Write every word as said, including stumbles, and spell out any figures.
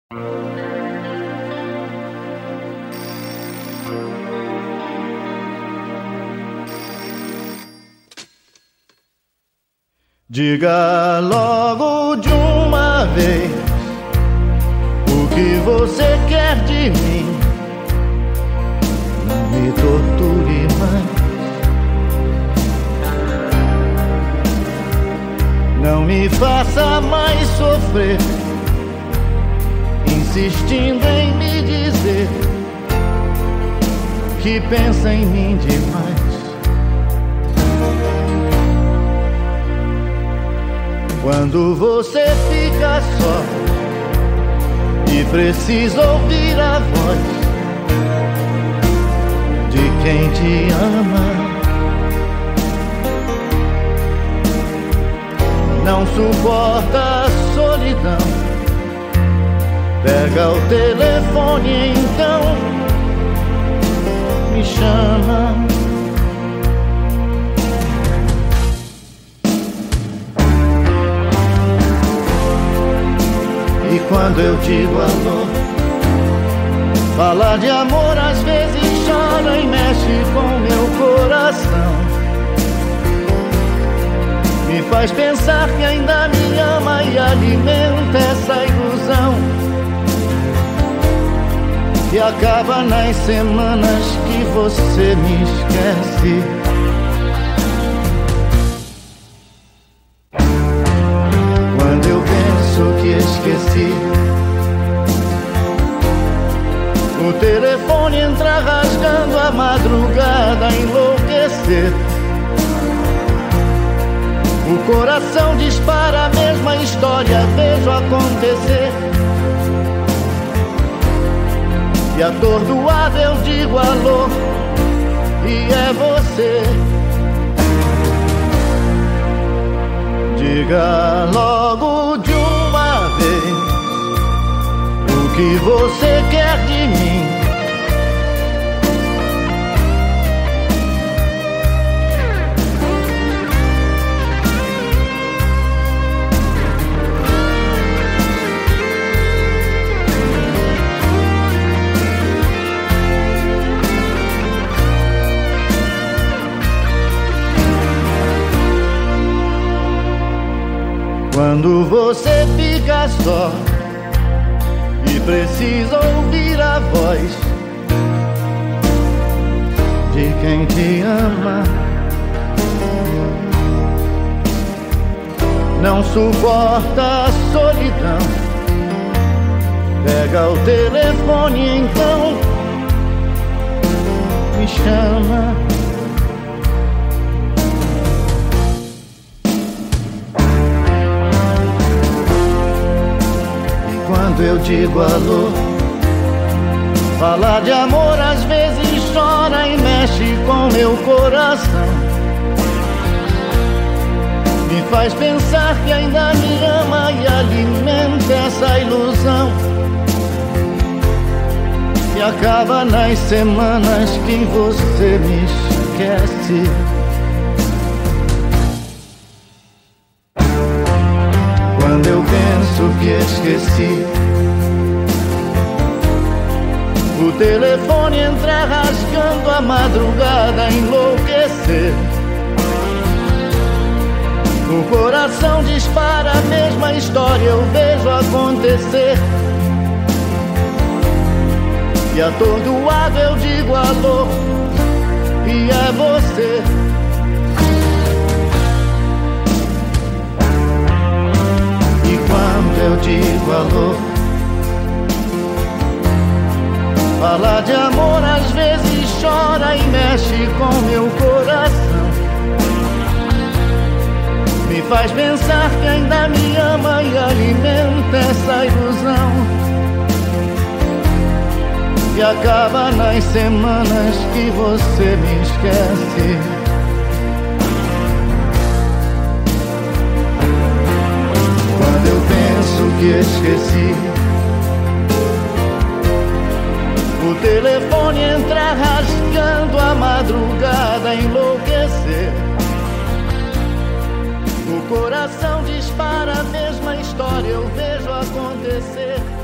Diga logo de uma vez o que você quer de mim. Não me torture mais, não me faça mais sofrer, insistindo em me dizer que pensa em mim demais. Quando você fica só e precisa ouvir a voz de quem te ama, não suporta a solidão, pega o telefone então, me chama. E quando eu digo alô, falar de amor às vezes chora e mexe com meu coração. Me faz pensar que ainda me ama e alimenta essa ilusão, que acaba nas semanas que você me esquece. Quando eu penso que esqueci, o telefone entra rasgando a madrugada a enlouquecer. O coração dispara a mesma história, vejo acontecer. E atordoado eu digo alô, e é você. Diga logo de uma vez o que você quer de mim. Quando você fica só e precisa ouvir a voz de quem te ama, não suporta a solidão, pega o telefone então, me chama. Quando eu digo alô, falar de amor às vezes chora e mexe com meu coração. Me faz pensar que ainda me ama e alimenta essa ilusão, que acaba nas semanas que você me esquece. Quando eu penso que esqueci, o telefone entra rasgando a madrugada a enlouquecer. O coração dispara a mesma história, eu vejo acontecer. E atordoado eu digo alô, e é você. E quando eu digo alô, falar de amor às vezes chora e mexe com meu coração. Me faz pensar que ainda me ama e alimenta essa ilusão, que acaba nas semanas que você me esquece. Quando eu penso que esqueci, o telefone entra rasgando a madrugada a enlouquecer. O coração dispara a mesma história, eu vejo acontecer.